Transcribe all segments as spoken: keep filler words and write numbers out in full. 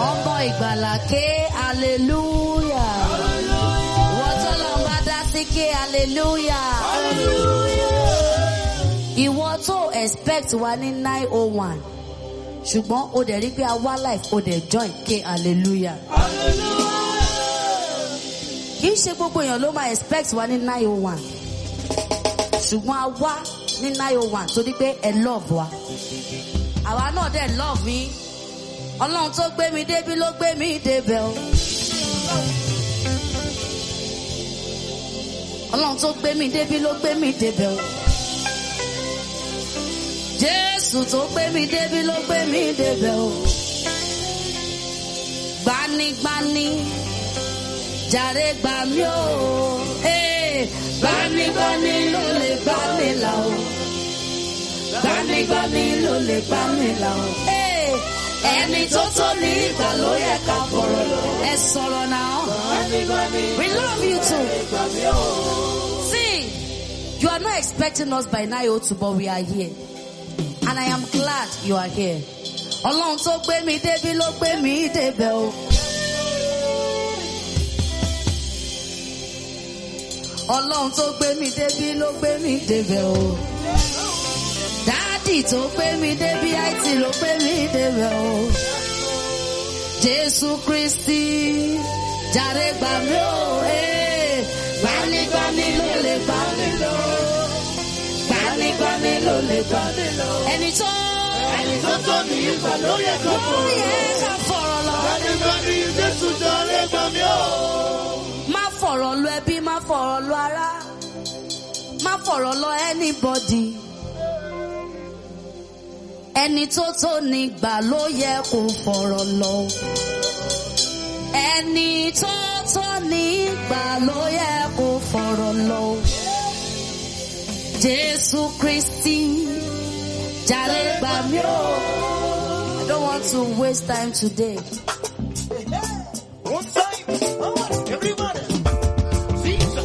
Ọmọ ìgbàlà ké hallelujah. Wọ́n tó lọ bá dá sí ké hallelujah. Ìwọ tó expect wa ní nine oh one. Ṣùgbọ́n o dẹ̀ rí pé a wá life o dẹ̀ join ké hallelujah. Kì í ṣe gbogbo èèyàn ló máa expect wa ní nine oh one. Ṣùgbọ́n a wá ní nine oh one torí pé ẹ love wa. Àwa náà dẹ̀ love yín. Ọlọ́run tó gbé mi débi ló gbé mi débẹ̀ o. Ọlọ́run tó gbé mi débi ló gbé mi débẹ̀ o. Jésù tó gbé mi débi ló gbé mi débẹ̀ o. Gbanigbani jàre gbà mí o. Gbanigbani ló lè gbà mí là o. Gbanigbani ló lè gbà mí là o. Ẹni tó tó ní ìgbà ló yẹ ká fọ̀rọ̀ lọ. Ẹ sọ̀rọ̀ náà. We love you too. See, you are not expecting us by nine oh two, but we are here. And I am glad you are here. Ọlọ́run tó gbé mi débi ló gbé mi débẹ̀ o. Ọlọ́run tó gbé mi débi ló gbé mi débẹ̀ o. Dádì tó gbé mi débi àìtí ló gbé mi débẹ̀ o. Jésù Kristi jàre gbà mí o. Gbanigbani ló lè gbà mí lọ. Gbanigbani ló lè gbà mí lọ. Ẹni tó Ẹni tó tó ní ìgbà ló yẹ ká fọ̀rọ̀ lọ. ká fọ̀rọ̀ lọ. Gbanigbani Jésù jàre gbà mí o. Má fọ̀rọ̀ lọ ẹbí, má fọ̀rọ̀ lọ ará. Má fọ̀rọ̀ lọ anybody. Ẹni tó tó ní gbà ló yẹ kó fọ̀rọ̀ lọ. Ẹni tó tó ní gbà ló yẹ kó fọ̀rọ̀ lọ. Jésù Kristi jàre gbà mí o. I don't want to waste time today. One time, everybody. Jesus.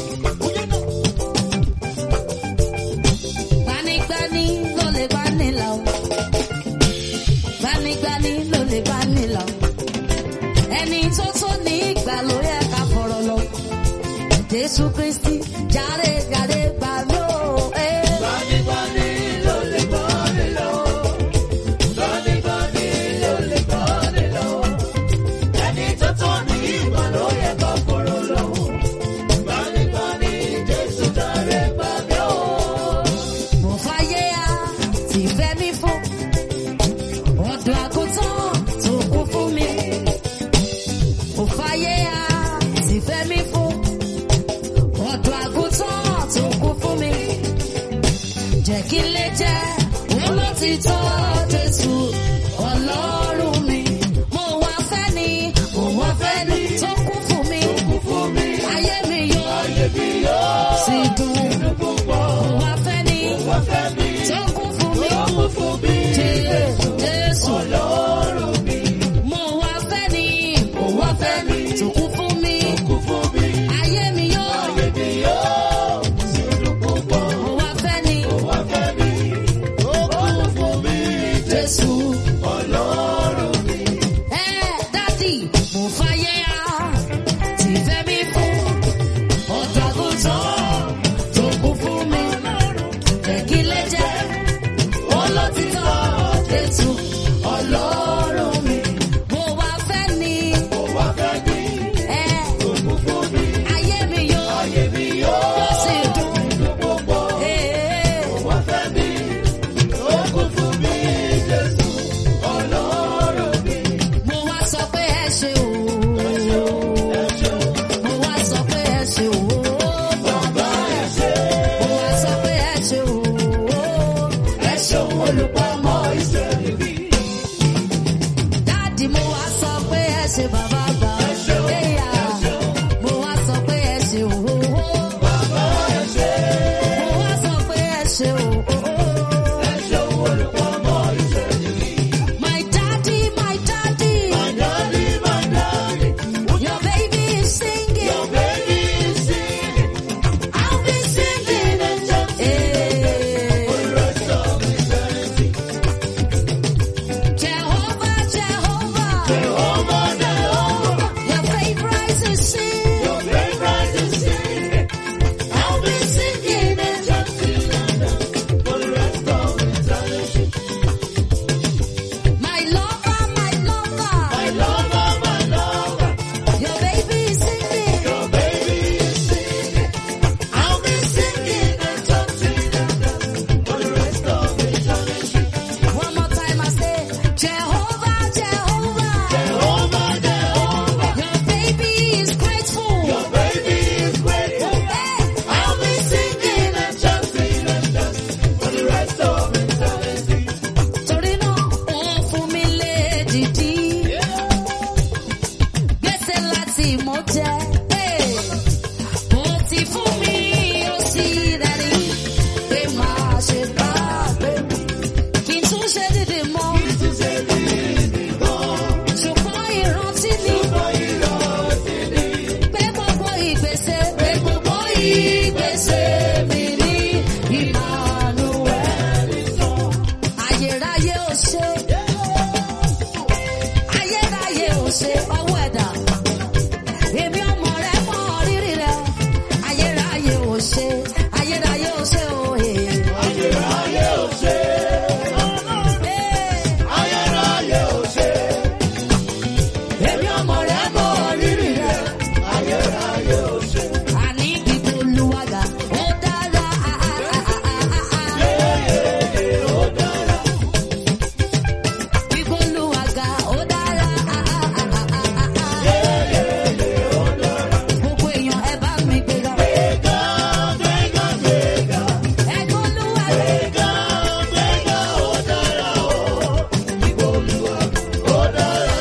Gbanigbani ló lè gbani là o. Gbanigbani ló lè gbani là o. Ẹni tó tó ní ìgbà ló yẹ ká fọ̀rọ̀ lọ. Jésù Kristi jàre jàre gbà mí o. Gbanigbani ló lè gbani lọ. Gbanigbani ló lè gbani lọ. Ẹni tó tó ní ìgbà ló yẹ ká fọ̀rọ̀ lọ. Gbanigbani Jésù jàre gbà mí o. Mo fàyè á ti fẹ́ mi fún. Ọ̀dọ̀ àgùntàn tó kú fún mi. Mo fàyè á ti fẹ́ mi fún. Ọ̀dọ̀ àgùntàn tó kú fún mi. Jẹ́ kí n lè jẹ́ olótìtọ́ Jésù Ọlọ́run mi. Mo wá fẹ́ ni, mo wá fẹ́ ni tó kú fún mi. Ayé mi yóò sì dùn. Mo wá fẹ́ ni tó kú fún mi. Jésù Ọlọ́run mi. Mo wá fẹ́ ni, mo wá fẹ́ ni tó kú fún mi. Ayé mi yóò. Mo wá fẹ́ ni. Jésù Ọlọ́run mi. ẹ dádì mo fàyè á ti fẹ́ mi fún. Ọ̀dọ̀ àgùntàn tó kú fún mi. Jẹ́ kí lè jẹ́ olótìtọ́ Jésù Ọlọ́run mi. Mo wá fẹ́ ni. Ẹ ayé mi yóò. Yóò sì dùn. Ee. Mo wá sọ pé ẹ ṣé o. Mo wá sọ pé ẹ ṣé o. Bàbá ẹ ṣé. Mo wá sọ pé ẹ ṣé o. Ẹ ṣé o olùpamọ́ Ísírẹ́lì. Dáàdì mo wá sọ pé ẹ ṣé bàbá àgbà. Ẹ̀yà. Mo wá sọ pé ẹ ṣé o. Bàbá ẹ ṣé. Mo wá sọ pé ẹ ṣé o. My daddy, my daddy, your baby is singing. I'll be singing. Hey. Jehovah, Jehovah, ṣe ọwọ́ ẹ̀dá. Èmi ọmọ rẹ̀ mọ rírì rẹ̀. Ayérayé ò ṣe, ayérayé ò ṣe òye. Ayérayé ò ṣe. Ayérayé ò ṣe. Èmi ọmọ rẹ̀ mọ rírì rẹ̀. Ayérayé ò ṣe. Àní gbígbó Olúwaga, ó dára. Yéyé ó dára. Gbígbó Olúwaga, ó dára. Yéyé ó dára. Gbogbo èèyàn ẹ bá mi gbéga. Gbéga, gbéga, gbéga. Ẹgbẹ́ Olúwaga. Gbéga, gbéga, ó dára o. Ìgbò Olúwa ó dára.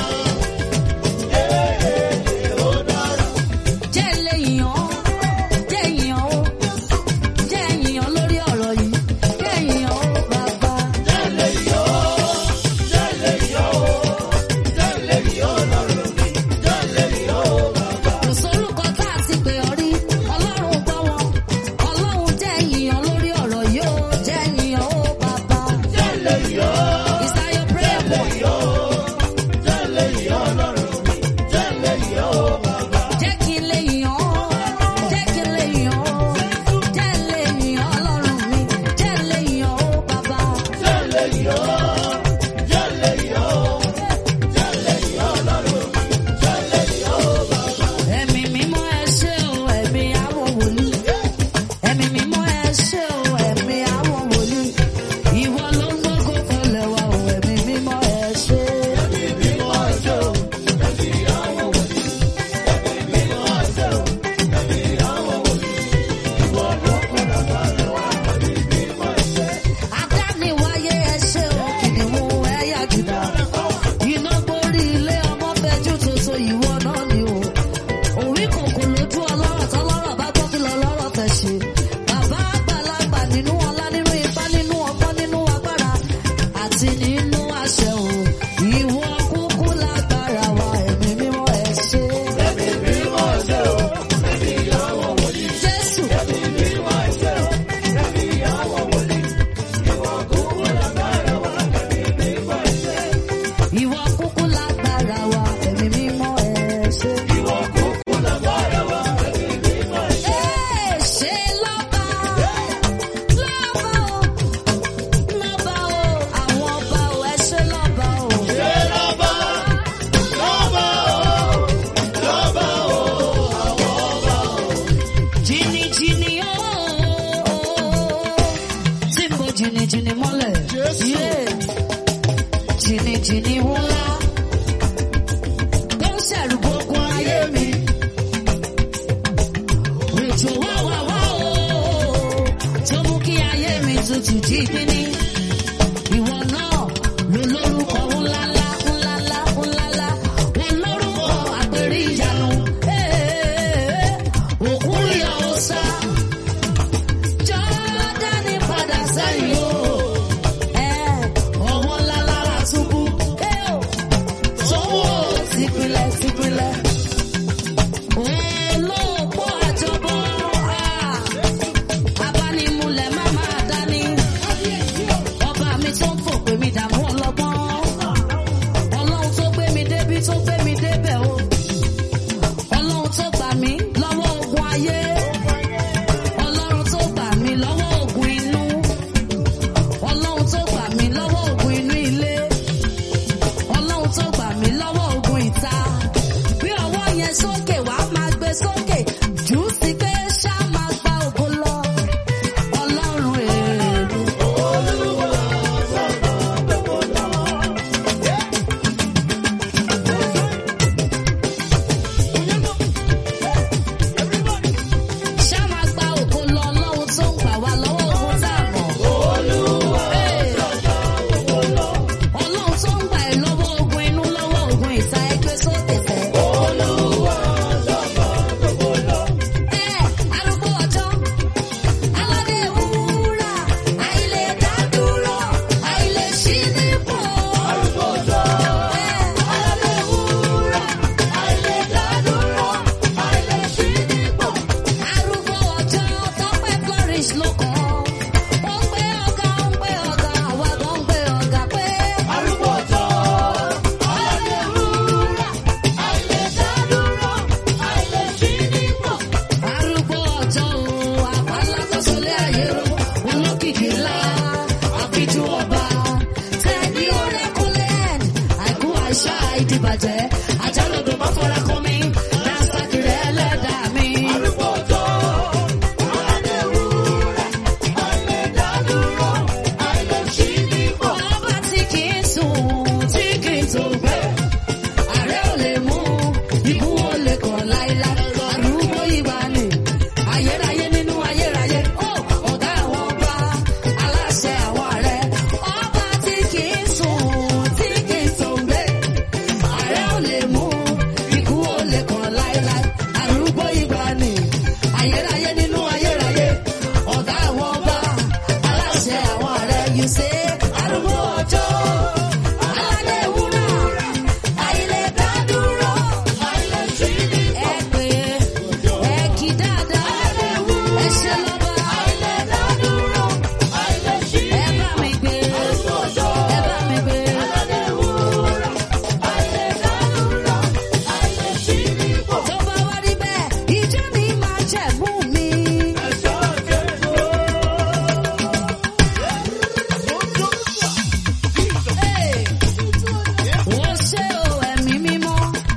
Yéyé ó dára. Jẹ́ ilé ìyàn, jẹ́ ìyàn ó, jẹ́ ìyàn lórí ọ̀rọ̀ yìí, jẹ́ ìyàn ó bàbá. Jẹ́lẹ̀ yọ, jẹ́lẹ̀ yọ, jẹ́lẹ̀ yọ lọ́rùn mi, jẹ́lẹ̀ yọ bàbá. Kò sórúkọ tá a ti pè ọ́ rí, Ọlọ́run gbọ́ wọn. Ọlọ́run jẹ́ ìyàn lórí ọ̀rọ̀ yìí ó, jẹ́ ìyàn ó bàbá. Jẹ́lẹ̀ yọ, Is that your prayer point? yọ, jẹ́lẹ̀ yọ lọ́rùn mi, jẹ́lẹ̀ yọ bàbá. Jẹ́ kí n lè yàn ọ́, jẹ́ kí n lè yàn ọ́, jẹ́ n lè yàn Ọlọ́run mi, jẹ́ n lè yàn ó bàbá. Jẹ́lẹ̀ yọ, jẹ́lẹ̀ yọ, jẹ́lẹ̀ yọ lọ́rùn mi, jẹ́lẹ̀ yọ bàbá. Ẹ̀mí mímọ́ ẹ ṣé o, ẹ̀mí àwọn wòlíì. Ẹ̀mí mímọ́ ẹ ṣé o, ẹ̀mí àwọn wòlíì. Ìwọ ló ń gbógo fọlẹ̀ wa o, ẹ̀mí mímọ́ ẹ ṣé. Ẹ̀mí mímọ́ ẹ̀ṣẹ̀ o, ẹ̀mí àwọn wòlíì. Ẹ̀mí mímọ́ ẹ̀ṣẹ̀ o, ẹ̀mí àwọn wòlíì. Ìwọ ló kún lágbára wa, ẹ̀mí mímọ́ ẹ̀ṣẹ̀. Adániwáyé ẹ ṣé o, kìnìún ẹ̀yà Júdà. Iná gbórí ilé ọmọ fẹjú tuntun ìwọ náà ni o. Òrí kòkò lójú ọlọ́rọ̀ tọ́lọ́rọ̀ bá gbọ́ kí lọ lọ́rọ̀ fẹ́ ṣe. Bàbá àgbàlagbà nínú ọlá nínú ipá nínú ọgbọ́n nínú agbára àti nínú àṣẹ o. Ìwọ kúkú lágbára wa ẹ̀mí mímọ́ ẹ ṣé. Ẹ̀mí mímọ́ ẹ̀ṣẹ̀ o, ẹ̀mí àwọn wòlíì. Jésù Ẹ̀mí mímọ́ ẹ̀ṣẹ̀ o, ẹ̀mí àwọn wòlíì. Ìwọ kúkú lágbára wa, ẹ̀mí mímọ́ ẹ̀ṣẹ̀. ìwọ kúkú lágbára wa ẹ̀mí mímọ́ ẹ ṣé. Ìwọ kúkú lágbára wa, ẹ̀mí mímọ́ ẹ̀ṣẹ̀. Ẹ ṣé lọ́ba, lọ́ba o, lọ́ba o, àwọn ọba o, ẹ ṣé lọ́ba o. Ṣé lọ́ba, lọ́ba o, lọ́ba o, àwọn ọba o. Jìnnìjìnnì o, tí mo jìnnìjìnnì mọ́lẹ̀. Yeah. Jìnnìjìnnì ńlá tó ń ṣẹ̀rù gbogbo ayé mi. Òjò wá wá wá o, tó mú kí ayé mi tutù jígbíní. Ìwọ náà ló lórúkọ ńláńlá ńláńlá ńláńlá, olórúkọ àpèrí ìyanu. Òkú yọ ó sá, Jọ́dánì padà sẹ́yìn o. Ọwọ́ ńlá lára túbú, sówó tìpìlẹ̀ tìpìlẹ̀. Olóòpó àjọbọ̀, abánimúlẹ̀ má máa dání. Ọba mi tó ń fòpè mi dààmú ọlọ́gbọ́n. Ọlọ́run tó gbé mi débi tó gbé mi débẹ̀ o. Ọlọ́run tó gbà mí lọ́wọ́ ogun ayé. Ọlọ́run tó gbà mí lọ́wọ́ ogun inú. Ọlọ́run tó gbà mí lọ́wọ́ ogun inú ilé. Ọlọ́run tó gbà mí lọ́wọ́ ogun ìta. Bí ọwọ́ láì dìbàjẹ́. Àjálòdò má fọ́ra kún mi, Nasdaq rẹ̀ ẹlẹ́dàá mi. Arúgbó ọjọ́, aládé wúrà, àìlèdádúró, àìlèṣí nípò. Ọba tí kì í sùn, tí kì í tó gbé. Ààrẹ ò lè mú, ikú ò lè kàn láíláí. Arúgbó ìgbà ni, ayérayé nínú ayérayé. Ó, ọ̀gá àwọn ọba, aláṣẹ àwọn ààrẹ. Ọba tí kì í sùn, tí kì í tó gbé. Ààrẹ ò lè mú, ikú ò lè kàn láíláí. Arúgbó ìgbà ni, ayérayé nínú ayérayé. Ọ̀gá àwọn ọba, aláṣẹ àwọn ààrẹ. You say, arúgbó ọjọ́, aládé wúrà, àìlèdádúró, Àìlèṣí nípò. ẹ pé ẹ kí dáadáa, ẹ ṣe lọ́ba, Àìlèdádúró, àìlèṣí ẹ bá mi gbé, Arúgbó ọjọ́, ẹ bá mi gbé. aládé wúrà, àìlèdádúró, àìlèṣí nípò. Tó bá wá rí bẹ́ẹ̀, ìjọ mi máa jẹ̀bú mi. Ẹ̀ṣọ́ Jésù. Hey! Ó ṣé o ẹ̀mí mímọ́.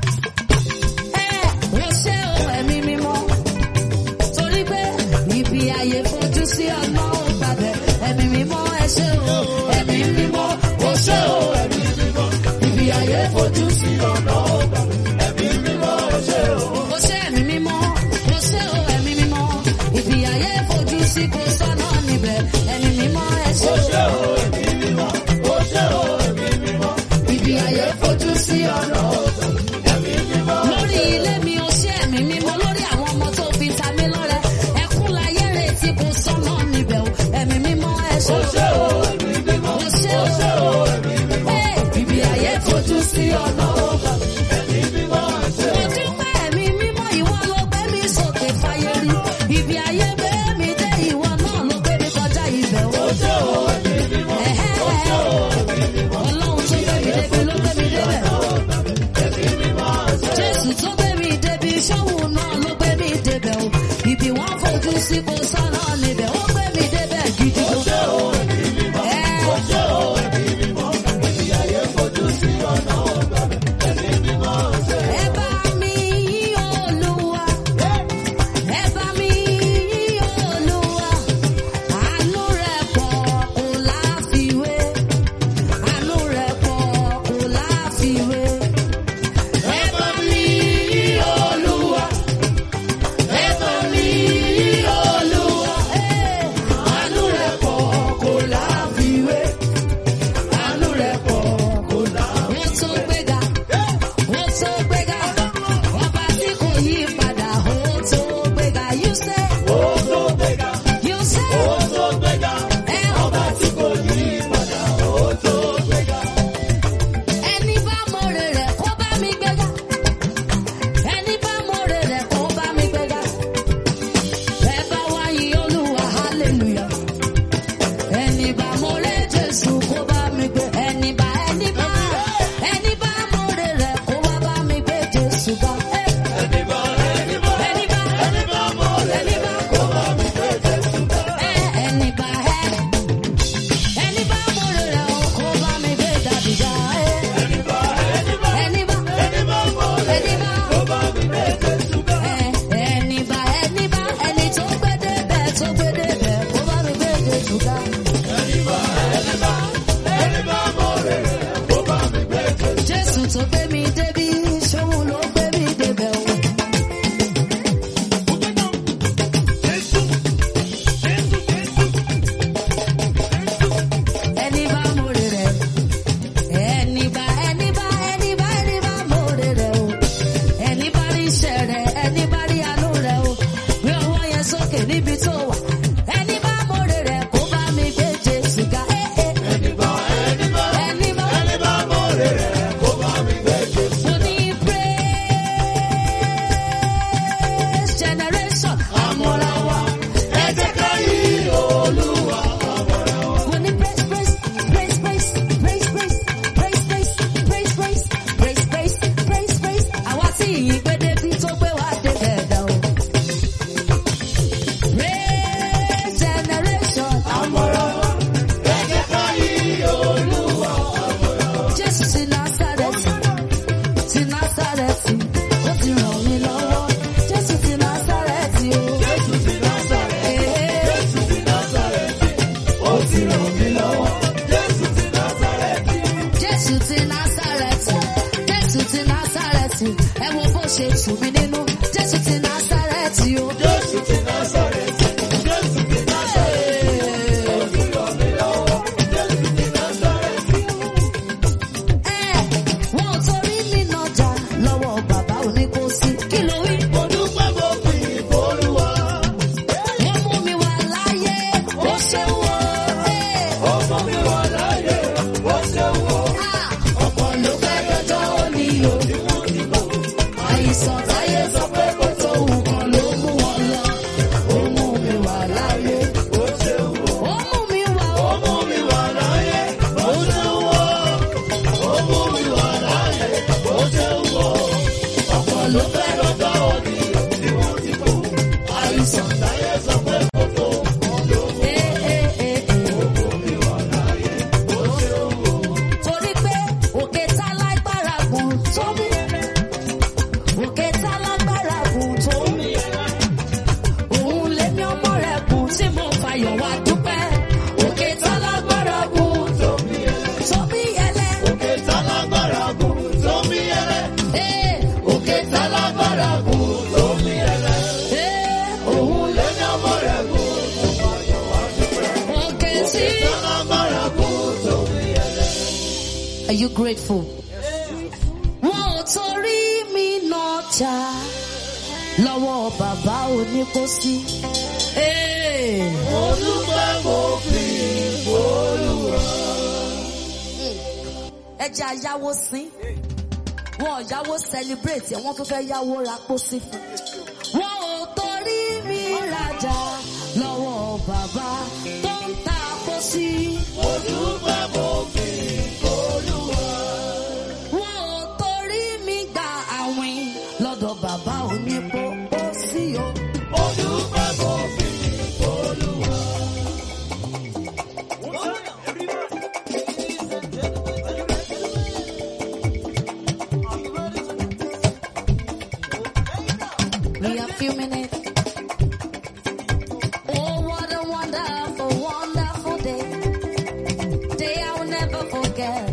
Ẹ ó ṣé o ẹ̀mí mímọ́. Torí pé ibi ayé fojú sí ọ̀nà ò gbàgbẹ́. Ẹ̀mí mímọ́ ẹ ṣé o ẹ̀mí mímọ́. Ó ṣé o ẹ̀mí mímọ́. Ibi ayé fojú sí ọ̀nà ò gbàgbẹ́. Ẹ̀mí mímọ́ ẹ ṣé o. Ó ṣé ẹ̀mí mímọ́. Ó ṣé o ẹ̀mí mímọ́. Ibi ayé fojú sí kò sọ́nà níbẹ̀. Ẹ̀mí mímọ́ ẹ ṣé Ó ṣé o. o ẹ̀mí mímọ́. Ó ṣé o ẹ̀mí mímọ́. Ibi ayé fojú sí ọ̀nà ò gbàgbẹ́. Ẹ̀mí mímọ́. Lórí ilé mi ó ṣe ẹ̀mí mímọ́, lórí àwọn ọmọ tó fi ta mí lọ́rẹ. Ẹkún láyé retí kò sọ́nà níbẹ̀ o. Ẹ̀mí mímọ́ ẹ ṣé Ó ṣé o. o ẹ̀mí mímọ́. Ó ṣé Ó o. ṣé o ẹ̀mí mímọ́. Ẹ́, ibi ayé fojú sí ọ̀nà ọ̀gbà. Ẹ̀mí mímọ́ ẹ ṣé Mo o. dúpẹ́ ẹ̀mí mímọ́, ìwọ ló gbé mi sókè fáyé rí. Ibi ayé gbé mi dé, ìwọ náà ló gbé mi kọjá ibẹ̀ o. Ó ṣé o ẹ̀mí mímọ́. Ẹ̀hẹ́. Ó ṣé o ẹ̀mí mímọ́. Ọlọ́run tó gbé mi débi ló gbé mi débẹ̀. Ẹ̀mí mímọ́ ẹ ṣé o. Jésù tó gbé mi débi, ṣọ́wù náà ló gbé mi débẹ̀ o. Ibi wọ́n fojú sí kò sọ́nà níbẹ̀, ó gbé mi débẹ̀ gidi Ó ṣé gan. o ẹ̀mí mímọ́. Ó ṣé o ẹ̀mí mímọ́. Ibi ayé fojú sí ọ̀nà ọ̀gbà. Ẹ̀mí mímọ́ ẹ ṣé o. Ẹ bá mi yìn Olúwa, ẹ bá mi yìn Olúwa. Àánú rẹ̀ pọ̀ kò láfiwé, àánú rẹ̀ pọ̀ kò láfiwé. Ẹ bá mi yìn Olúwa, ẹ bá mi yìn Olúwa. Násárẹ́tì, ó ti ràn mí lọ́wọ́. Jésù ti Násárẹ́tì o. Jésù ti Násárẹ́tì. Jésù ti Násárẹ́tì. Ó ti ràn mí lọ́wọ́. Jésù ti Násárẹ́tì. Jésù ti Násárẹ́tì, Jésù ti Násárẹ́tì, ẹ wo bó ṣe tù mí nínú. Jésù ti Násárẹ́tì o. Jésù ti Násárẹ́tì. Jésù ti Násárẹ́tì. Ó ti ràn mí lọ́wọ́. Jésù ti Násárẹ́tì. Ẹ wọn ò torí mi nàjà lọ́wọ́ bàbá oníkósí. Kí ló wí? Mo dúpẹ́ mo fi ìfòlúwa. Wọ́n mú mi wà láyé, ó ṣeun o. Ó mú mi wà láyé. Ó ṣeun o. Ah, ọ̀pọ̀ ló fẹ́ dọ́jọ́ òní o. Àìsàn táyé sọ pé kò tó nǹkan ló mú wọn lọ. Ó mú mi wà láyé, Ó ṣeun o. ó mú mi wà ó. Ó mú mi wà láyé. Ó ṣeun o. Ó mú mi wà láyé. Ó ṣeun o. Ọ̀pọ̀ ló fẹ́ lọ́jọ́ òní tí wọ́n ti kú. Àìsàn táyé sọ pé kò tó nǹkan ló mú. Eh, eh, eh, eh. Torí pé òkè tá lágbára gùn tó mí. Òkè tá lágbára gùn tó mí. Òun lèmi ọmọ rẹ̀ gùn tí mo fàyọ̀ wá dúpẹ́. Òkè tá lágbára gùn tó mí. Tó mí ẹlẹ́. Òkè tá lágbára gùn tó mí ẹlẹ́. Eh, Òkè tá lágbára gùn tó mí ẹlẹ́. eh, òun lè. Lẹ́ni ọmọ rẹ̀ gùn tó fàyọ̀ wá dúpẹ́. Òkè tí. Tá lágbára gùn tó mí ẹlẹ́. Are you grateful? Wọn ò torí mi nàjà lọ́wọ́ bàbá oníkósí. Eh. Mo dúpẹ́ mo fi ìfòlúwa. Ẹja yáwó sín. Wọn ò yáwó celebrate ẹ̀, wọ́n tún fẹ́ yáwó ra pósí fún. Wọn ò torí mi rajà lọ́wọ́ bàbá tó ń ta pósí. Mo dúpẹ́ mo fi ìfòlúwa. Wọn ò torí mi gba àwìn lọ́dọ̀ bàbá onípò pósí o. Mo dúpẹ́ mo fi ìfòlúwa. We have few minutes. Oh, what a wonderful, wonderful day. Day I will never forget.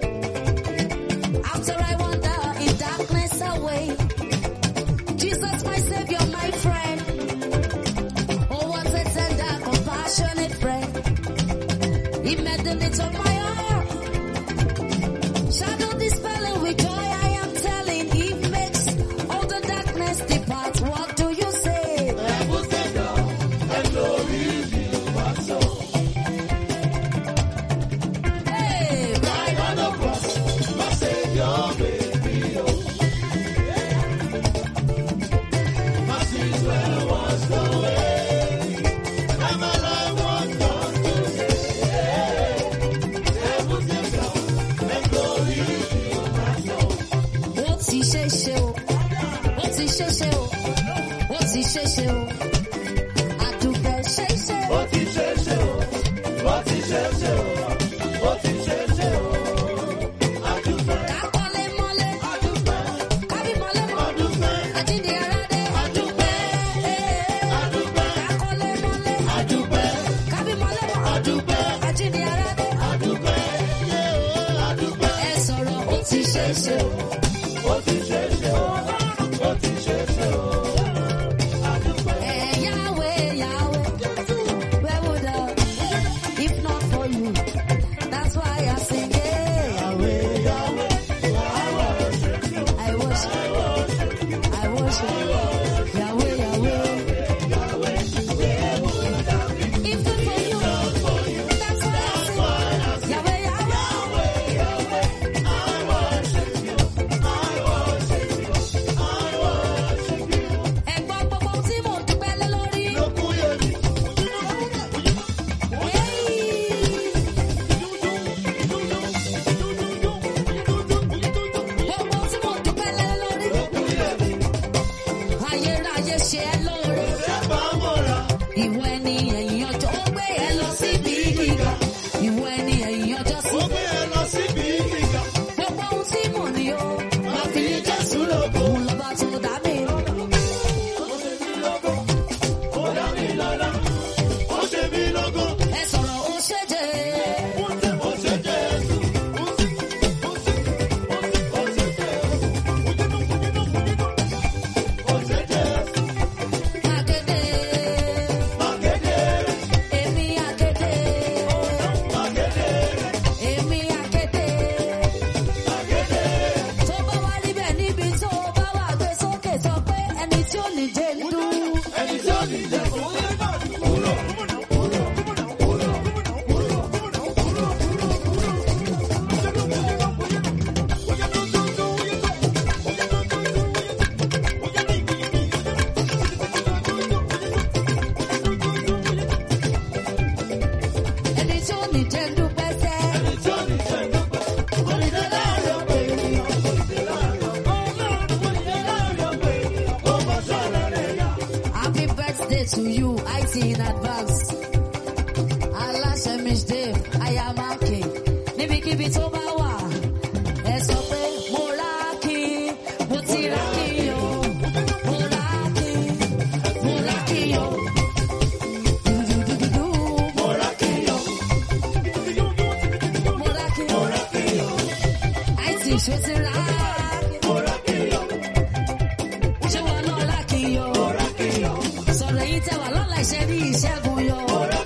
After I wander in darkness away, Jesus, my Savior, my friend. Oh, what a tender, compassionate friend. He met the needs of my heart. Shadow dispelling with joy, I am telling. He makes all the darkness depart. What do you say? Ẹ̀bùn ṣẹ̀dá ẹ̀ lórí mi ò bá sọ. Hey, Right on the cross, my Savior made me whole. My sins were washed away, and my life was turned to day. Ẹ̀bùn ṣẹ̀dá ẹ̀ lórí mi ò bá sọ. ó ti ṣe ṣe o, ó ti ṣe ṣe o, ó ti ṣe ṣe o. Àdùkẹ́ ṣe ṣe o. Ó ti ṣe ṣe o, ó ti ṣe ṣe o, ó ti ṣe ṣe o. Adúpẹ́, Kákọ́lé mọ́lé, adúpẹ́, kábí mọ́lé mọ́. adúpẹ́, Àjíǹde aládé, adúpẹ́, adúpẹ́, kákọ́lé mọ́lé, adúpẹ́, kábí mọ́lé mọ́. adúpẹ́, Àjíǹde aládé, adúpẹ́, yé o, adúpẹ́. ẹ sọ̀rọ̀ ó ti ṣe ṣe o. Ó ti ṣe ṣe o, ó ti ṣe ṣe o. Adúpẹ́, Eh, Yahweh, Yahweh, where would I, if not for you? That's why I sing, yeah, Yahweh, Yahweh. I worship, I worship, Yahweh, Yahweh. If not for you, that's why I sing, Yahweh, Yahweh. advance. Aláṣẹ Miss Dave, Ayamáke, níbikíbi tó bá wà, ẹ sọ pé mo rákì, mo ti rákì o, mo rákì, mo rákì o. Dúdúdúdú, mo rákì o, mo rákì o, àìsí ìṣó ti rákì, mo rákì o, ṣé wọn náà rákì o, sọ̀rọ̀ yìí tẹ́ wà lọ́la ìṣẹ́ ní ìṣẹ́gun yọ.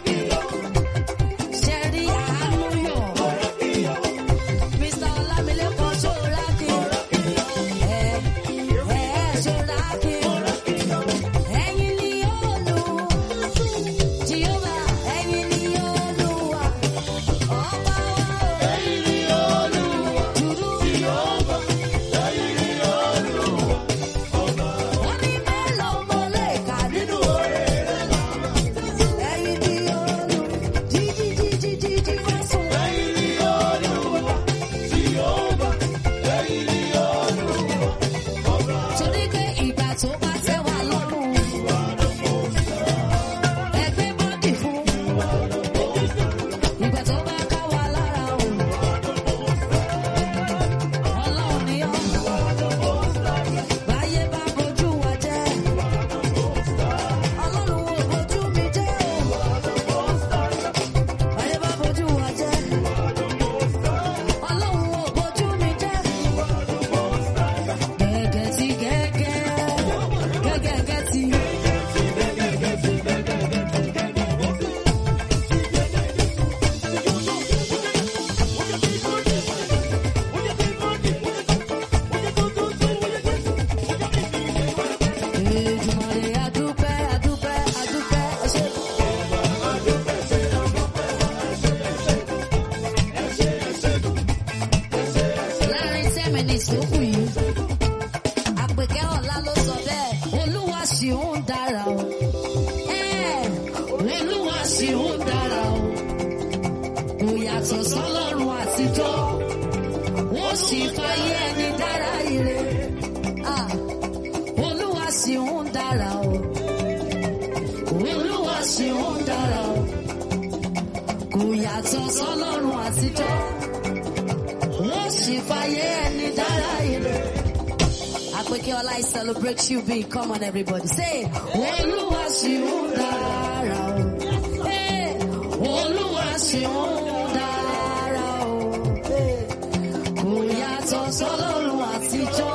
I celebrate you, big. Come on, everybody. Say, Olúwa ṣeun dára o. Hey, Olúwa ṣeun dára o. Hey, kò yàtọ̀ sọ́lọ́run àtijọ́.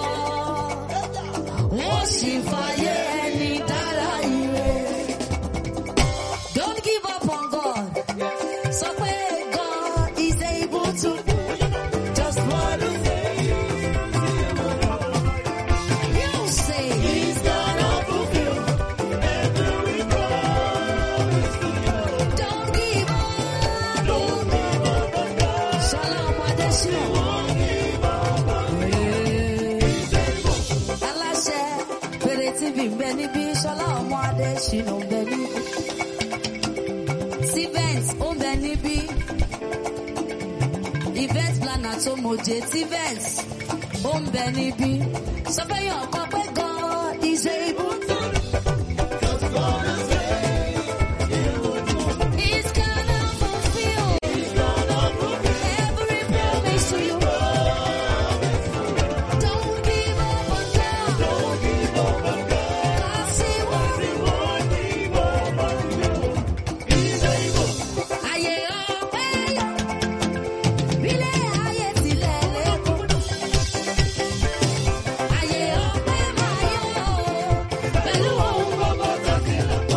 Ó sì fàyè ẹni dára ire. Don't give up on God. Sọ pé God is able to do just what he says. Events, ó bẹ níbí. Event planner tó mojé events, ó bẹ níbí. Sọ fẹ́ yàn kọ́ pé God is able to. He's gonna fulfill every promise to you. Don't give up on God. Don't give up on God. 'Cause he won't. Ayé ọpẹ́ máa yọ̀, pẹ̀lú ohun gbogbo tó ti lọ.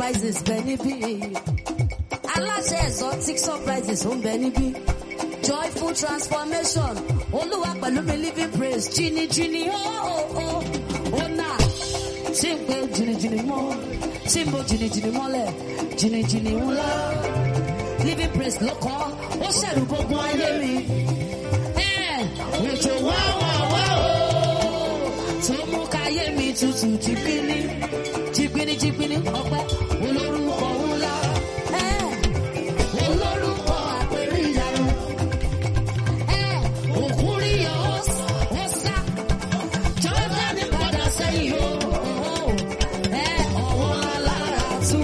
surprises bẹ níbí. Aláṣẹ exotic surprises ó ń bẹ níbí. Joyful transformation. Olúwa pẹ̀lú mi living praise. Jìnnì jìnnì ó ó ó ó nà. Tí ń pe jìnnì jìnnì mọ́. Tí ń bo jìnnì jìnnì mọ́lẹ̀. Jìnnì jìnnì ńlá. Living praise ló kọ́. Ó ṣẹ̀rù gbogbo ayé mi. Òjò wá wá wá o. Tó mú káyé mi tutù jìgbìnì. Jìgbìnì jìgbìnì ọpẹ́. Olórúkọ ńlá. Olórúkọ àpèrí ìyanu. Òkúrí yóò sá. Jọ́dánì padà sẹ́yìn o. Ọwọ́ alára tú.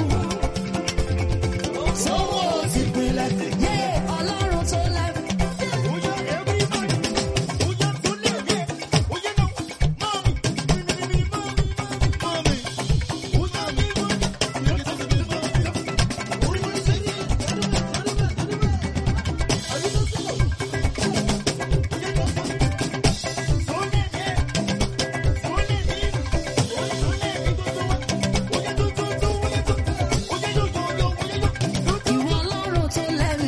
Sówó ti pinlẹ̀. Yé Ọlọ́run tó lẹ́bi. Ìwọ Ọlọ́run tó lẹ́bi.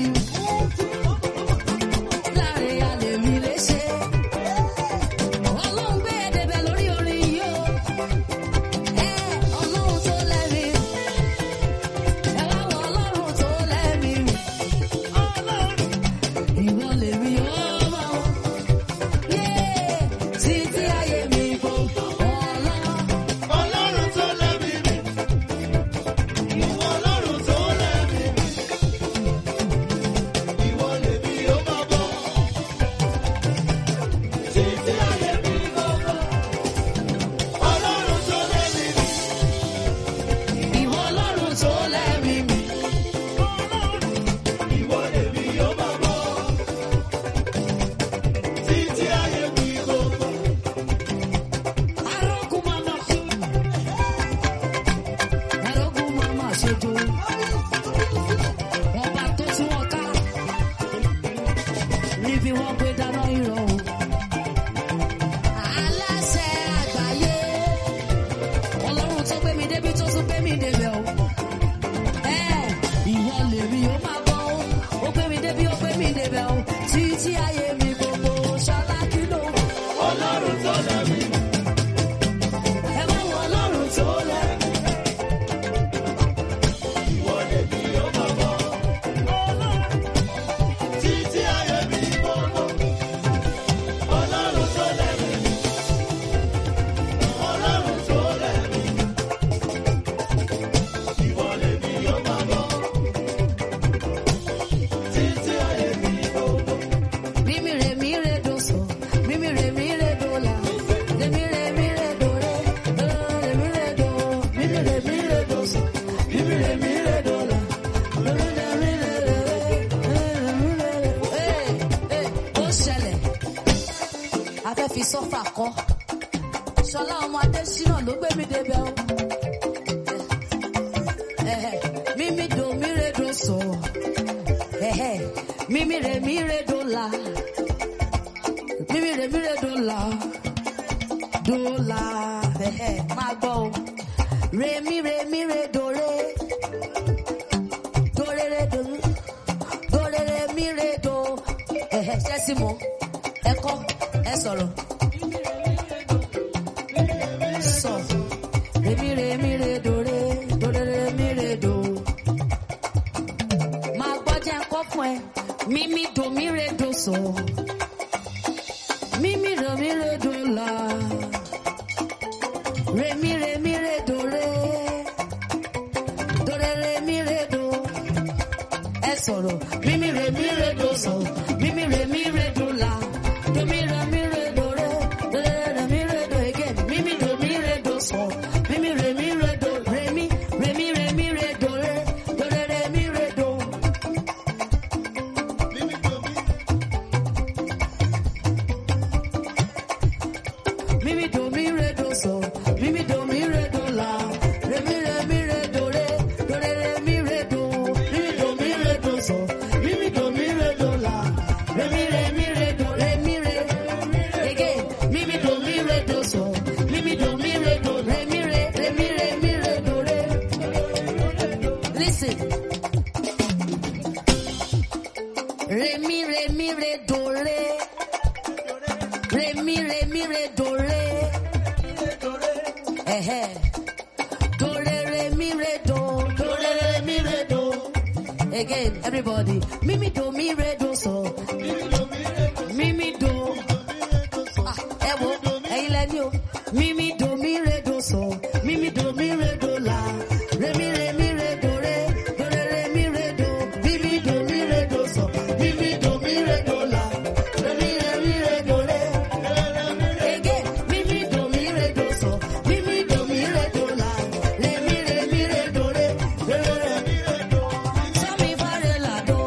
Láàrin alẹ́ mi léṣe. Ọlọ́run gbé ẹ̀dẹ̀bẹ̀ lórí orin yìí o. Ẹ Ọlọ́run tó lẹ́bi. Ẹ wá wọ Ọlọ́run tó lẹ́bi. Ìwọ lèmi ó mọ̀. Yé títí ayé mi gbogbo. Ọlọ́run. Ọlọ́run tó lẹ́bi mi. Ìwọ Ọlọ́run tó lẹ́bi mi. Ìwọ lèmi ó máa bọ̀. Títí ayé mi gbogbo. Ọlọ́run tó lẹ́bi mi. Ìwọ Ọlọ́run tó lẹ́bi mi. Ìwọ lèmi ó máa bọ̀. Títí ayé mi gbogbo. Arógun mama fi. Arógun mama ṣojo. Ọba tó tún wọn ká. Níbi wọ́n gbé dáná irọ́ o. Aláṣẹ àgbáyé. Ọlọ́run tó gbé mi débi tó tún gbé mi débẹ̀ o. Ẹ ìwọ lèmi ó máa bọ̀ o. Ó gbé mi débi ó gbé mi débẹ̀ o. Títí ayé mi gbogbo ṣáláàkì ló. Ọlọ́run tó lẹ́bi mi. Ẹ bá wọ Ọlọ́run tó lẹ́bi. Ìwọ lèmi ó máa bọ̀. Títí ayé mi gbogbo. Ọlọ́run tó lẹ́bi mi. Ọlọ́run tó lẹ́bi mi. Ìwọ lèmi ó máa bọ̀. Títí ayé mi gbogbo. Mimi re mi re do so, mimi re mi re do la, re mi re mi re do re, re mi re do, mimi re mi re do so, mimi re mi re do la, re mi re mi re re, re mi re re. Ee ee ó ṣẹlẹ̀, a fẹ́ fi sọ́fà kọ́, Ṣọlá ọmọ Adésínà ló gbé mi débẹ̀ o. Ẹ̀hẹ̀, Mimi do mi re do so, ẹ̀hẹ̀, mimi re mi re do la. Mimi re mi re do la, do la, ẹ̀hẹ̀, máa gbọ́ o. Re mi re mi re do re, do re re do, do re re mi re do, ẹ̀hẹ̀, ṣẹ́ sí mọ́, ẹ kọ́, ẹ sọ̀rọ̀. Sọ, re mi re mi re do re, do re re mi re do. Máa gbọ́ jẹ́ ńkọ́ fún ẹ, mímí do mi re do so. Mimi re mi re do la, re mi re mi re do re, do re re mi re do, ẹ sọ̀rọ̀. Mimi re mi re do so, mimi re mi re do la, do mi re mi re do re, do re re mi re do again. Mimi do mi re do so, mimi re mi re do, re mi, re mi re mi re do re, do re re mi re do. Mimi do mi re do so, mimi do mi re do la, re mi re mi re do re, do re re mi re do, mimi do mi re do so, mimi do mi re do la, re mi re mi Again, everybody. Mimi do mi re do so. Mimi do. Ah, ewo, ẹ̀yin lẹ́ni o. Mimi do mi re do so. Mimi do mi re do la. Re mi re mi re do re. Do re re mi re do. Mimi do mi re do so. Mimi do mi re do la. Re mi re mi re do re. Again, Mimi do mi re do so. Mimi do mi re do la. Re mi re mi re do re. Re re re mi re do. So mi fa re la do.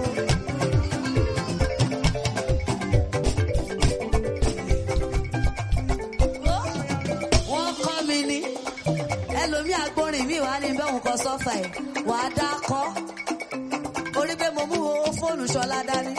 Wọ́n kọ́ mi ní. Ẹlòmí agbórin mi wà ní bẹ́ẹ̀ nǹkan sọ́fà ẹ̀. Wà á dá kọ́. Orí pé mo mú owó fóònù Ṣọlá dání.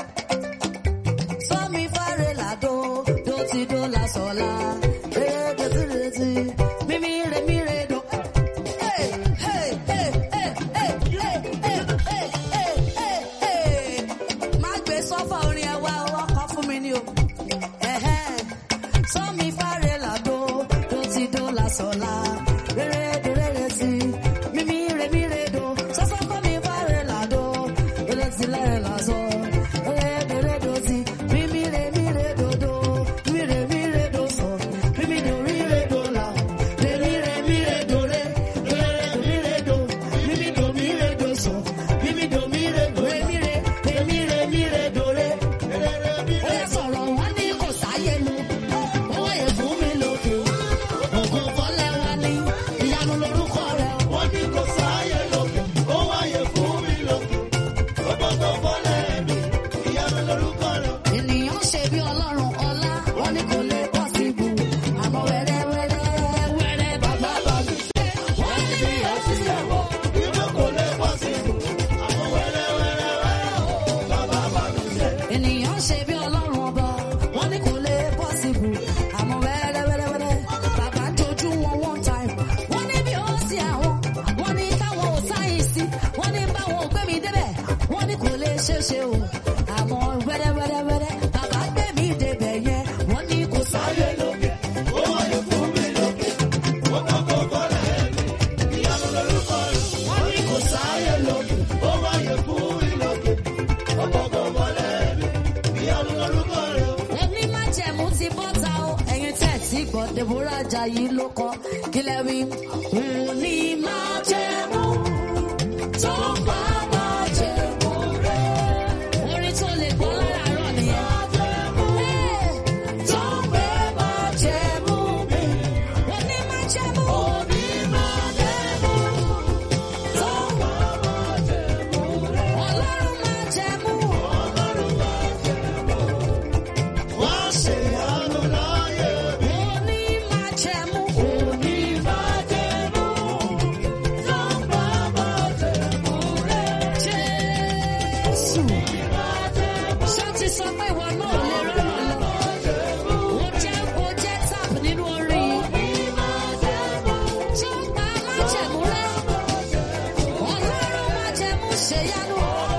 Sọ́mi fáre làdó, dó ti dó la sọ̀la. Rere retí retí, mímí re mí re dó. Hey, hey, hey, hey, hey, hey, hey, hey, hey, hey, hey. Má gbé sọ́fà orin ẹ wá ọwọ́ kan fún mi ní o. Ẹ̀hẹ́n. Sọ́mi fáre làdó, dó ti dó la sọ̀la. Rere dó rere sí, mímí re mí re dó. Sọ́sọ́ kọ́ mi fáre làdó, rere sí lẹ́rẹ̀ lásọ. Rere dó rere dó sí, mímí re mí re dó dó. Mímí re mí re dó sọ, mímí dó rí re dó la. Re mí re mí re dó re, rere dó mí re dó. Mímí dó mí re dó sọ, mímí dó mí re dó. Re mí re, re mí re mí re dó re. Ó yẹ sọ̀rọ̀ wọ́n ní kò sáyé lu. Owó yẹ fún mi lókè. Ògùn fọ́lẹ̀ wá ní ìyanu lórúkọ rẹ̀. Wọ́n ní kò sáyé lókè, ó wáyé fún mi lókè. Gbogbo fọ́lẹ̀ mi, ìyanu lórúkọ rẹ̀. Ènìyàn ṣe bí ọlọ́run ọlá, wọ́n ní kò lè bọ́ sí ibù. Àmọ́ wẹ́rẹ́ wẹ́rẹ́ wẹ́rẹ́ bàbá bá mi ṣe. Wọ́n ní bí ọtí ẹ̀wọ̀. Ìjọ kò lè wá sí ibù. Àwọn wẹ́rẹ́ wẹ́rẹ́ wẹ́rẹ́ o, bàbá bá mi ṣe. Ènìyàn ṣe bí ọlọ́run ọba, wọ́n ní kò lè bọ́ sí ibù. Àmọ́ wẹ́rẹ́ wẹ́rẹ́ wẹ́rẹ́ bàbá ń dojú wọn one time. Wọ́n ní bí ó sí àwọn, wọ́n ní táwọn ò sáyìn sí. Wọ́n ní báwọn ò gbé mi débẹ̀, wọ́n ní kò lè ṣeé ṣe o. Àmọ́ wẹ́rẹ́ wẹ́rẹ́ wẹ́rẹ́ bàbá gbé mi débẹ̀ yẹn, wọ́n ní kò sáyé lókè. Ó wáyé fún mi lókè. Gbogbo fọ́lẹ̀ mi, ìyanu lórúkọ rẹ̀. Wọ́n ní kò sáyé lókè, ó wáyé fún mi lókè. Gbogbo fọ́lẹ̀ mi, ìyanu lórúkọ rẹ̀. Onímájẹ̀mú ti bọ́ta o, ẹ̀yin tẹ̀ tí gbọ́ Deborah Ajayi ló kọ kílẹ̀ wí. Onímájẹ̀mú tó bá májẹ̀mú rẹ̀. Orin tó lè gbọ́ láràárọ̀ nìyẹn. Ẹ̀, tó gbé májẹ̀mú mi. Onímájẹ̀mú. Onímájẹ̀mú tó bá májẹ̀mú rẹ̀. Ọlọ́run májẹ̀mú. Wá ṣe ìyanu láyé mi. Onímájẹ̀mú. Onímájẹ̀mú tó bá májẹ̀mú rẹ̀. Jésù. Ṣé o ti sọ pé ìwọ náà ò lè rọ́nà lọ? Ó jẹ́ kó jẹ́ tap nínú orin yìí. Tó pa májẹ̀mú rẹ̀. Ọlọ́run májẹ̀mú ṣèyanu.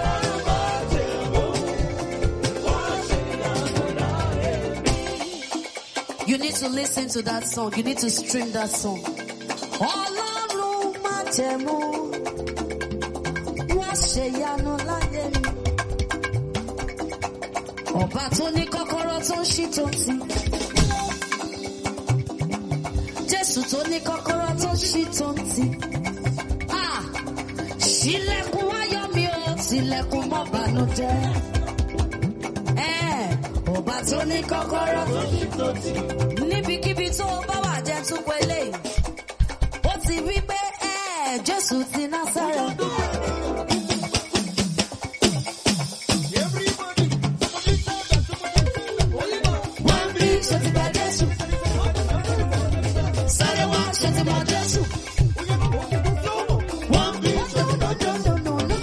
You need to listen to that song. You need to stream that song. Ọlọ́run májẹ̀mú wá ṣèyanu láyé mi. Ọba tó ní kọ́kọ́rọ́ tó ń ṣí tó ń tì. Jésù tó ní kọ́kọ́rọ́ tó ń ṣí tó ń tì. Ah! Ṣílẹ̀kùn ayọ̀ mi ò tilẹ̀kùn mọ́ bànújẹ́. Ẹ̀, ọba tó ní kọ́kọ́rọ́ tó ń ṣí tó ń tì. Níbikíbi tó bá wà jẹ́ tún pé léyìí. Ó ti wí pé ẹ̀ Jésù ti Násárẹ́tì. Wọ́n bí ṣe ti gba Jésù. Sáré wá ṣe ti mọ Jésù. Wọ́n bí ṣe ti bá Jésù.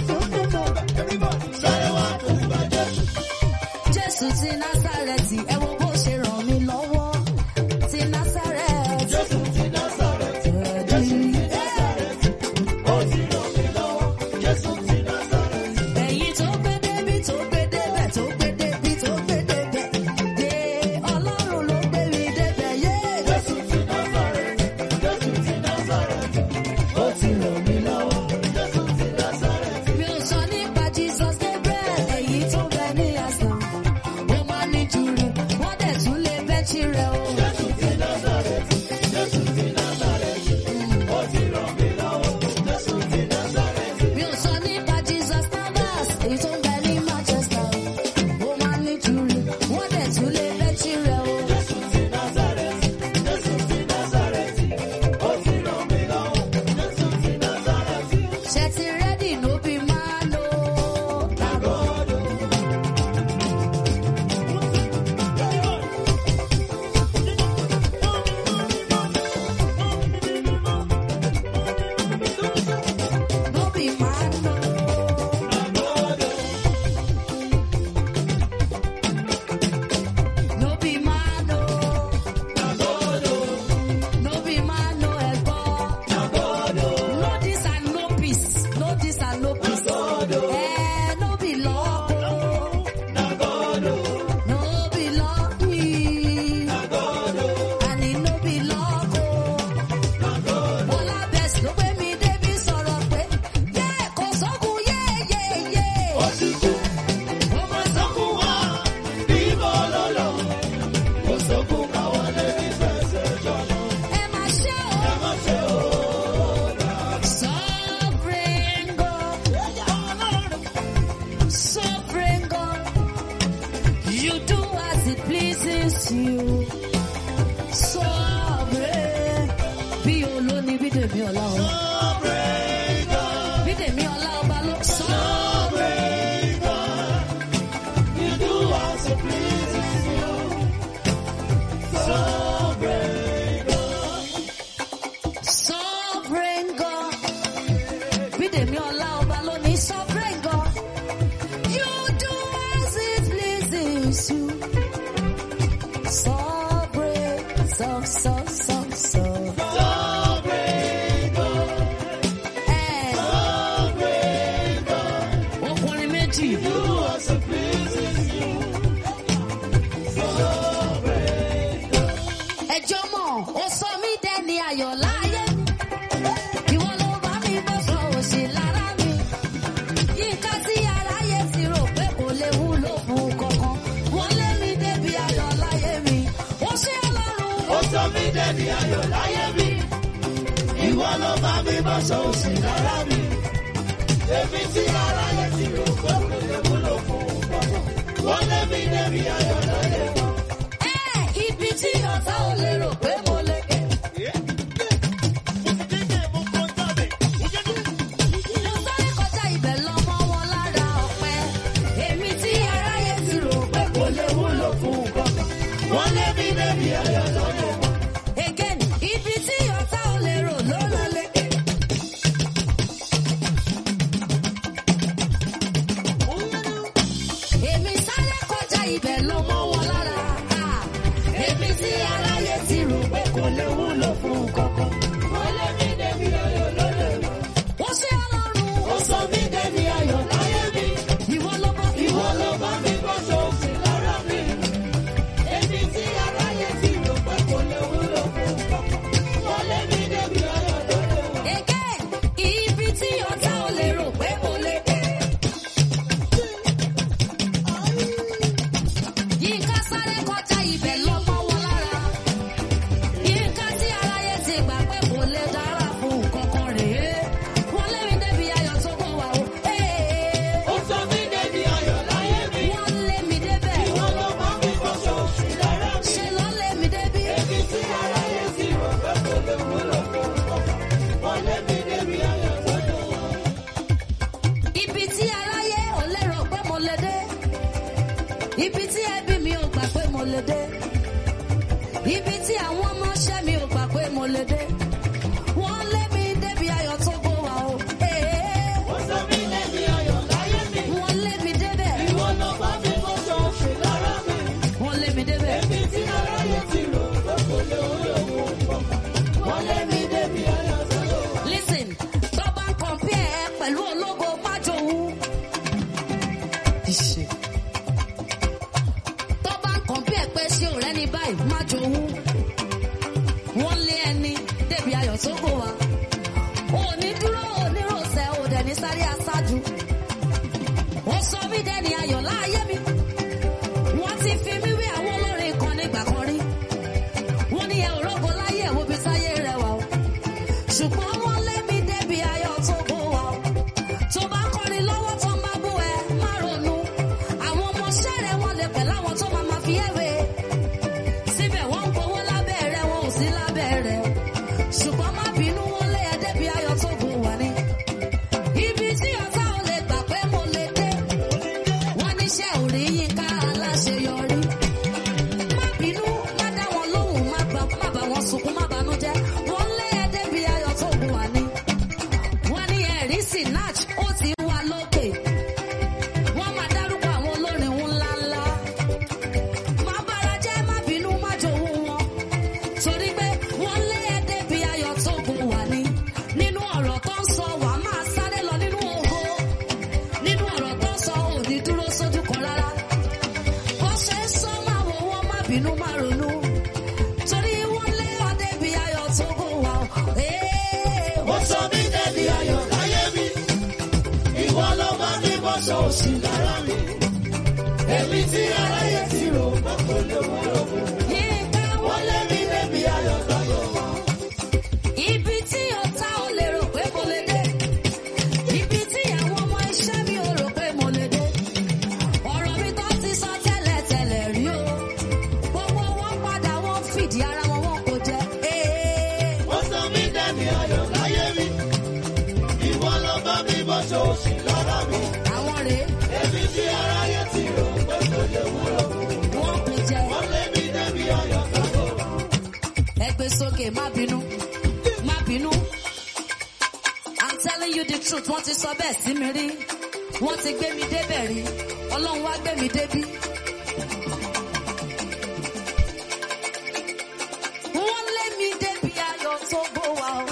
Sáré wá ṣe ti bá Jésù. Jésù ti Násárẹ́tì, ẹ wo bó ṣe ràn mí lọ́wọ́. Ti Násárẹ́tì. Jésù ti Násárẹ́tì. Ẹ̀dí. Ó ti ràn mí lọ́wọ́. you. Sobre bí olóni Bídèmí ọlá o. Bídèmí ọlá ọba ló sobre. You do as it pleases you. Sovereign God. Sovereign God. Bídèmí ọlá ọba ló ní sovereign God. You do as it pleases you. Sovereign, so, so, so, so. Sovereign God. Eh, Sovereign God. ọkùnrin méjì. You do as it pleases you. Sovereign God. Ẹjọ́ mọ̀, ó sọ mí dẹni ayọ̀ láyé. Ìwọ ló bá mi bọ́ sọ òṣì lára mi. Yínká tí aráyé ti rò pé kò lè wúlò fún kankan. Wọ́n lé mi débi ayọ̀ láyé mi. Ó ṣe Ọlọ́run. Ó sọ mí dẹni ayọ̀ láyé mi. Ìwọ ló bá mi bọ́ sọ òṣì lára mi. Èmi tí aráyé ti rò pé kò lè wúlò fún kankan. Wọ́n lé mi débi ayọ̀ láyé mi. Ẹ́ ibi tí ọ̀tá ò lè rò pé mo lè dé. Mo sáré kọjá ibẹ̀ lọ́mọ wọn lára ọ̀pẹ. Èmi tí aráyé ti rò pé kò lè wúlò fún kankan. Wọ́n lé mi débi ayọ̀ láyé mi. Again, ibi tí ọ̀tá ò lè rò ló lọ lé. Èmi sáré kọjá ibẹ̀ lọ mọ́ wọn lára. Ah, èmi tí aráyé ti rò pé kò lè wúlò fún kankan. Wọ́n lé mi débi ayọ̀ láyé mi. Ó ṣe Ọlọ́run. Ó sọ mí débi ayọ̀ láyé mi. Ìwọ ló bọ́. Ìwọ ló bá mi bọ́ sọ òṣì lára mi. Èmi tí aráyé ti rò pé kò lè wúlò fún kankan. Wọ́n lé mi débi ayọ̀ láyé mi. Again, ibi tí ọ̀tá ò lè rò pé mo lè dé. Yínká sáré kọjá ibẹ̀ lọ mọ́ wọn lára. Yínká tí aráyé ti gbà pé kò lè dára fún kankan rèé. Wọ́n lé mi débi ayọ̀ tó kọ́ wa o. Ó sọ mí débi ayọ̀ láyé mi. Wọ́n lé mi débẹ̀. Ìwọ ló bá mi bọ́ sọ òṣì lára mi. Ṣé ló lé mi débi? Èmi tí aráyé ti rò pé kò lè wúlò fún kankan. Wọ́n lé mi débi ayọ̀ láyé mi. Ibi tí aráyé ò lérò pé mo lè dé. Ibi tí ẹbí mi ò gbà pé mo lè dé. Ibi tí àwọn ọmọọṣẹ́ mi ò gbà pé mo lè dé. Wọ́n lé mi débi ayọ̀ tó gbó wa o. Ó sọ mí débi ayọ̀ láyé mi. Wọ́n lé mi débẹ̀. Ìwọ ló bá mi bọ́ sọ òṣì lára mi. Wọ́n lé mi débẹ̀. Èmi tí aráyé ti rò pé kò lè wúlò fún kankan. Wọ́n lé mi débi ayọ̀ láyé mi. Listen, tó bá ń compare ẹ pẹ̀lú ológo májòwú. Tó bá ń compare pé ṣé ọ̀rẹ́ ni báyìí májòwú. Wọ́n lé ẹni débi ayọ̀ tó kò wá. O ò ní dúró onírọ̀sẹ̀ o dẹ̀ ní sáré aṣáájú. Ó sọ mí dẹ́ni ayọ̀ láàyè mi. Wọ́n ti fi mí wé àwọn olórin kan nígbà kan rí. Wọ́n ní ẹ ò rógo láyé ẹ̀ wo bí sáyé rẹwà o. Ṣùgbọ́n wọ́n lé mi débi ayọ̀ tó kò wá o. Tó bá kọrin lọ́wọ́ tó ń bá bú ẹ, má ronú. Àwọn ọmọọṣẹ́ rẹ̀ wọ́n lè pẹ̀ láwọn tó máa ma fi ẹ̀wé. Síbẹ̀ wọ́n ń gbowó lábẹ́ rẹ̀, wọn ò sí lábẹ́ rẹ̀. Ṣùgbọ́n má bínú wọ́n lé ẹ débi ayọ̀ tó kò wá ní. Ibi tí ọ̀tá ò lè gbà pé mo lè dé. Wọ́n níṣẹ́ ò rí Yínká aláṣeyọrí. Má bínú, má dá wọn lóhùn, má bá má bá wọn sunkún, má banújẹ́. Wọ́n lé ẹ débi ayọ̀ tó kò wá ní. Wọ́n ní ẹ̀rí Sinach ó ti wà lókè. Wọ́n máa dárúkọ àwọn olórin ńláńlá. Má bára jẹ́, má bínú, má jowú wọn. Torí pé wọ́n lé ẹ débi ayọ̀ tó kò wá ní. Nínú ọ̀rọ̀ tó ń sọ wà máa sáré lọ nínú ògo. Nínú ọ̀rọ̀ tó ń sọ ò ní dúró sójú kan rárá. Bó ṣe ń sọ máa wò wọ́n, má bínú, má ronú. Torí wọ́n lé ọ débi ayọ̀ tó kò wá o. Ee, Ó sọ mí débi ayọ̀ láyé mi. Ìwọ ló bá mi bọ́ sọ òṣì lára mi. Èmi tí aráyé ti rò pé kò lè wúlò fún. Yínká Wọ́n lé mi débi ayọ̀ láyé mi. ibi tí ọ̀tá ò lè rò pé mo lè dé. Ibi tí àwọn ọmọ iṣẹ́ mi ò rò pé mo lè dé. Ọ̀rọ̀ mi tó ti sọ tẹ́lẹ̀ tẹ́lẹ̀ rí o. Gbogbo wọn òṣì lára mi. Àwọn rèé, Èmi tí aráyé ti rò pé kò lè wúlò. wọ́n pè jẹ. Wọ́n lé mi débi ayọ̀ sábò. Ẹ gbé sókè, má bínú, má bínú. I'm telling you the truth, wọ́n ti sọ bẹ́ẹ̀ sí mi rí. Wọ́n ti gbé mi débẹ̀ rí. Ọlọ́run wá gbé mi débí. Wọ́n lé mi débi ayọ̀ tó bó wa o.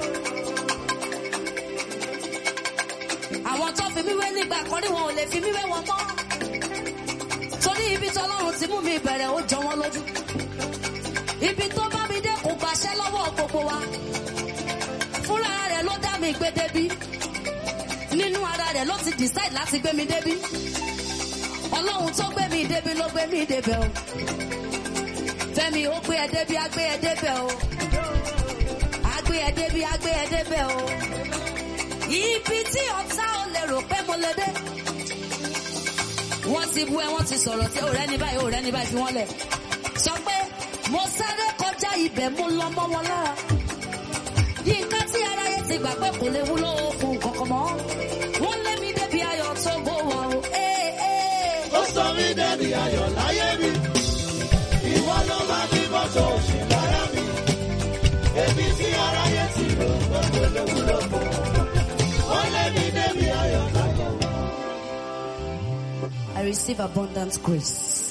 Àwọn tó fi mí wé nígbà kan rí wọn ò lè fi mí wé wọn mọ́. Torí ibi tí Ọlọ́run ti mú mi bẹ̀rẹ̀ ó jọ wọ́n lójú. Ibi tó bá mi dé kò gbàṣẹ́ lọ́wọ́ gbogbo wa. Fúnra rẹ̀ ló dá mi gbé débí. Nínú ara rẹ̀ ló ti decide láti gbé mi débí. Ọlọ́run tó gbé mi débi ló gbé mi débẹ̀ o. Fẹ́mi ó gbé ẹ débi, á gbé ẹ débẹ̀ o. Á gbé ẹ débi, á gbé ẹ débẹ̀ o. Ibi tí ọ̀tá ò lè rò pé mo lè dé. Wọ́n ti bú ẹ, wọ́n ti sọ̀rọ̀ tí òrẹ́ ní báyìí, òrẹ́ ní báyìí fi wọ́n lẹ̀. Sọ pé mo sáré kọjá ibẹ̀ mo lọ mọ́ wọn lára. Yínká tí aráyé ti gbà pé kò lè wúlò fún kankan mọ́. Wọ́n lé mi débi ayọ̀ tó bó wa o. Ee ee. Ó sọ mí débi ayọ̀ láyé mi. Ìwọ ló máa fi bọ́tò òṣì lára mi. Èmi tí aráyé ti rò pé kò lè wúlò fún. Wọ́n lé mi débi ayọ̀ láyé mi. I receive abundant grace.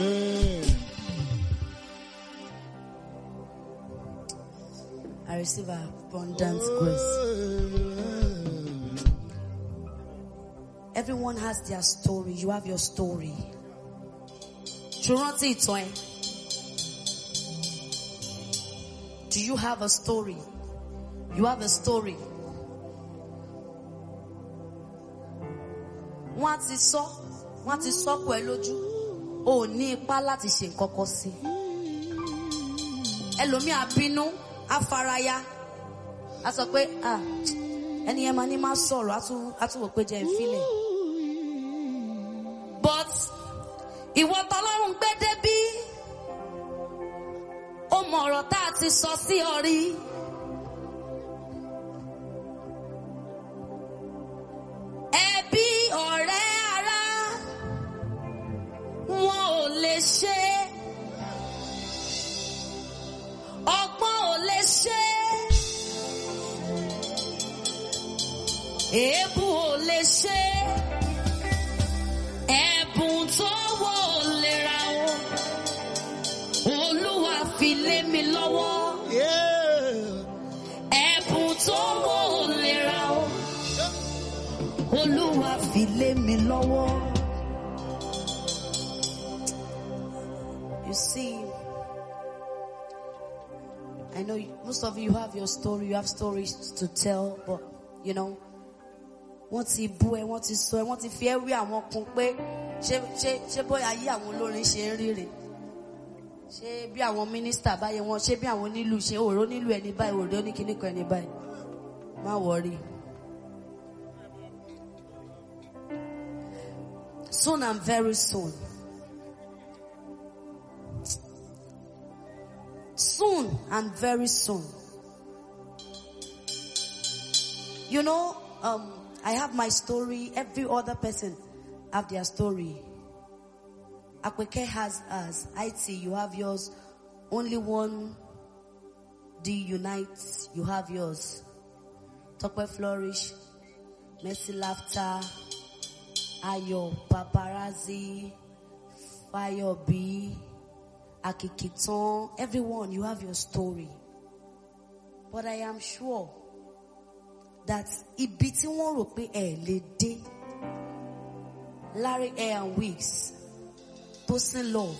I receive abundant grace. Everyone has their story. You have your story. Ṣùrántí ìtàn ẹ. Do you have a story? You have a story. Wọ́n á ti sọ, wọ́n á ti sọ pọ̀ ẹ lójú. O ò ní ipá láti ṣe nǹkan kan sí. Ẹlòmíì á bínú, á faraya. Á sọ pé, ah, ẹni yẹn máa ní máa sọ̀rọ̀, á tún á tún wò pé jẹ́ ìfilẹ̀. But ìwọ tọ́lọ́run gbé débí. Ó mọ ọ̀rọ̀ tá a ti sọ sí ọ rí. Ẹbí ọ̀rẹ́ ará wọn ò lè ṣe. Ọgbọ́n ò lè ṣe. Èébú ò lè ṣe. Ẹ̀bùn tó wọ ò lè ra o. Olúwa fi lé mi lọ́wọ́. Ẹ̀bùn tó wọ ò lè ra o. Olúwa fi lé mi lọ́wọ́. You see, I know you, most of you have your story, you have stories to tell, but you know, wọ́n ti bú ẹ, wọ́n ti sọ ẹ, wọ́n ti fi ẹ́ wí àwọn kun pé ṣé ṣé ṣé bóyá ayé àwọn olórin ṣe ń rí rè. Ṣé bí àwọn mínísítà báyìí wọn, ṣé bí àwọn onílù ṣe òró nílù ẹni báyìí, òró ní kíní kan ẹni báyìí. Má wọrí. Soon and very soon. Soon and very soon. You know, um, I have my story. Every other person have their story. Akweke has us. I T, you have yours. Only one D Unite, you have yours. Tokwe Flourish, Mercy Laughter, Ayo, Paparazzi, Fire B, Akikiton, everyone, you have your story. But I am sure that ibi tí wọ́n rò pé ẹ lè dé, Larry Air and Wigs, Tosin Love,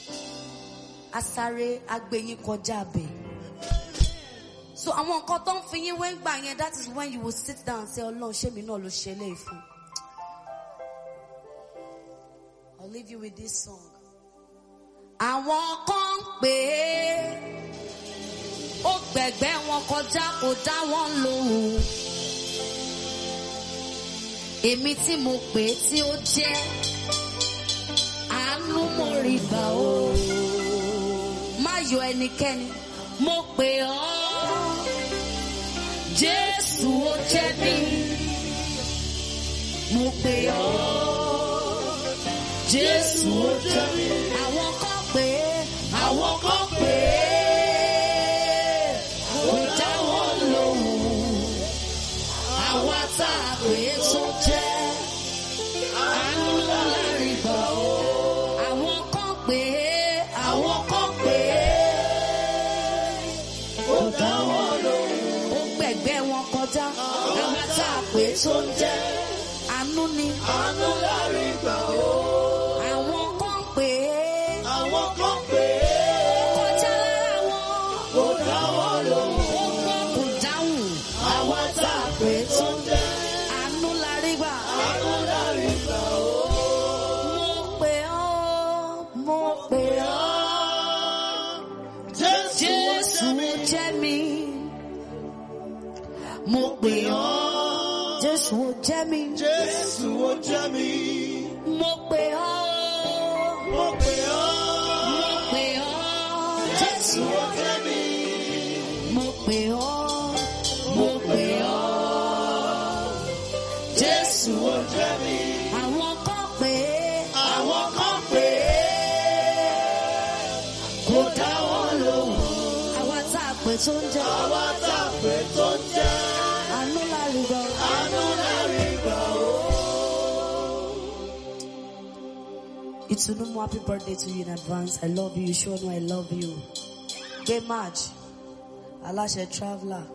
Asare Agbeyin kọjá bẹ̀. So àwọn nǹkan tó ń fi yín wé ń gbà yẹn, that is when you will sit down and say, Ọlọ́run ṣé mi náà ló ṣe eléyìí fún. I'll leave you with this song. Àwọn kan pè é, ó gbẹ̀gbẹ́ wọn kọjá kò dá wọn lóhùn. Èmi tí mo pè é tí ó jẹ́ àánú mo rí gbà ó. Má yọ ẹnikẹ́ni, mo pè ọ́, Jésù ó jẹ́ mi. mo pè ọ́. Jésù ó jẹ́ mi. Àwọn kan pè é, Àwọn kan pè é, kò dá wọn lóhùn. Àwa tá a pè é tó jẹ́ àánú lárí gbà ó. Àwọn kan pè é, àwọn kan pè é, kò dá wọn lóhùn. ó gbẹ̀gbẹ́ wọn kọjá. Àwa tá a pè é tó jẹ́ àánú ni. Àánú lárí gbà ó. Àwọn kan pè é, Àwọn kan pè é, kọjá lára wọn. kò dá wọn lóhùn. Ó gbọ́ kò dáhùn. Àwa tá a pè tó jẹ́, Àánú lárí gbà. àánú lárí gbà ó. Mo pè ọ́, mo pè ọ́. Jésù ó Jésù jẹ́ mi. jẹ́ mi. Mo pè ọ́. Jésù jẹ́ mi. Jésù ó jẹ́ mi. Mo pè ọ́. Mo pè ọ́. Mo pè ọ́. Jésù ó jẹ́ mi. Mo pè ọ́. Mo pè ọ́. Jésù ó jẹ́ mi. Àwọn kan pè é. Àwọn kan pè é, kò dá wọn lóhùn. Àwa tá a pè tó ń jẹ́. Àwa tá a pè tó jẹ́, Àánú lárí gbà. àánú lárí gbà ó. Itunumu, happy birthday to you in advance. I love you. Shonu, I love you. Gay March. Alashe Traveler.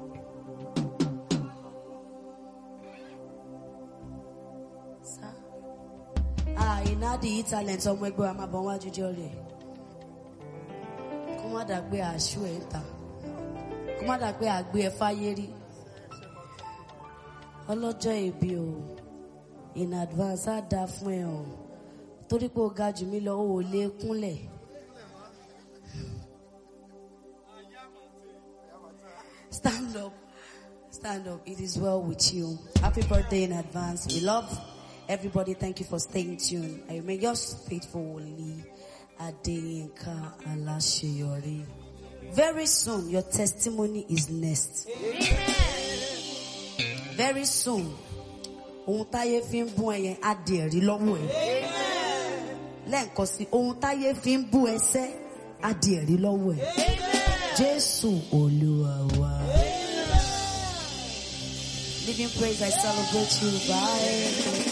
Sir. Ah, Inadi talent ọmọ ẹgbẹ́ wa máa bọ̀ wájú jọ́rẹ̀. Kó má dàgbé àṣù ẹ̀ ń ta. Kó má dàgbé àgbé ẹ̀ fáyé rí. Ọlọ́jọ́ ìbí o. In advance á dáa fún ẹ o. Torí pé o ga jù mí lọ, o ò lè kúnlẹ̀. Stand up. Stand up. It is well with you. Happy birthday in advance. We love everybody. Thank you for staying tuned. I remain yours faithfully, Adeyinka Alasheyori. Very soon, your testimony is next. Very soon, ohun táyé fi ń bú ẹyẹ á di ẹ̀rí lọ́wọ́ ẹ̀. Lẹ́ǹkan sí ohun táyé fi ń bú ẹsẹ́ á di ẹ̀rí lọ́wọ́ ẹ̀. Jésù Olúwa wa. Living praise, I celebrate you. Bye.